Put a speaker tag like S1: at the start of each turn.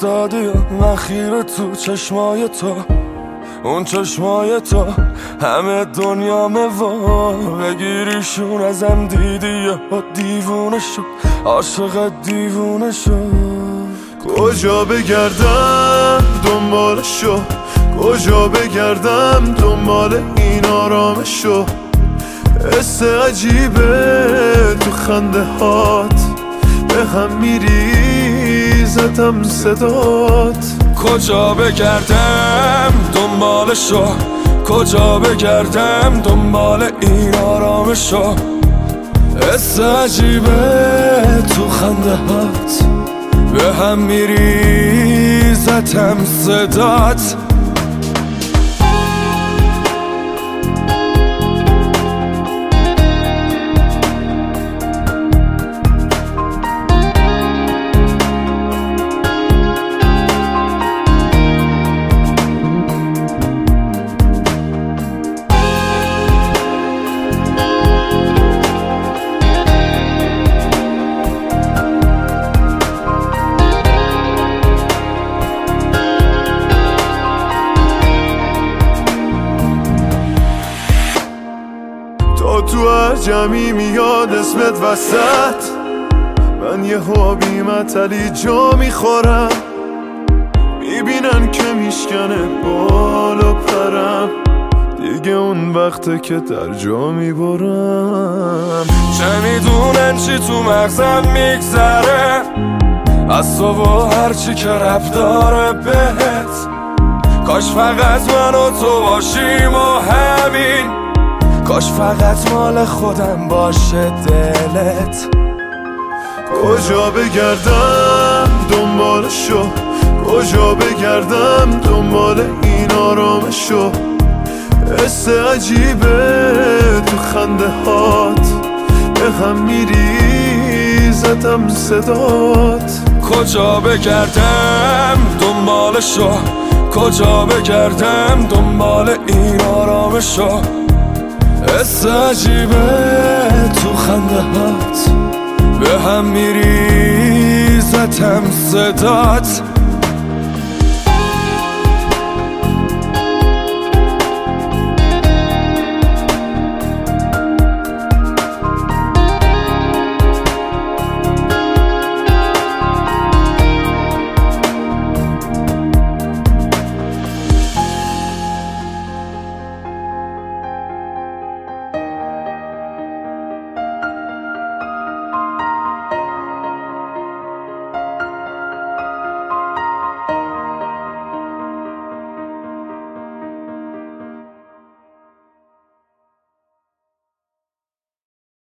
S1: ایستادی و من خیره تو چشمای تو، اون چشمای تو همه دنیامه و بگیریشون ازم دیدی و دیوونه شد، عاشق دیوونه شد.
S2: کجا بگردم دنبالشو، کجا بگردم دنبال این آرامشو، حس عجیبه تو خنده هات به هم میریزتم صدات.
S1: کجا بگردم دنبالشو، کجا بگردم دنبال این آرامشو، حس عجیبه تو خنده هات به هم میریزتم صدات.
S2: تو هر جمعی میاد اسمت وسط، من یه حابی متلی جا میخورم، میبینن که میشکنه بالا پرم، دیگه اون وقته که در جا میبرم.
S1: چه میدونن چی تو مغزم میگذره از تو و هرچی که رب داره بهت، کاش فقط من و تو باشیم و همین، کاش فقط مال خودم باشه دلت.
S2: کجا بگردم دنبالشو، کجا بگردم دنبال این آرامشو، حس عجیبه تو خنده هات به هم میریزتم صدات.
S1: کجا بگردم دنبالشو، کجا بگردم دنبال این آرامشو، حس عجیبه تو خنده هات به هم میریزتم صدات.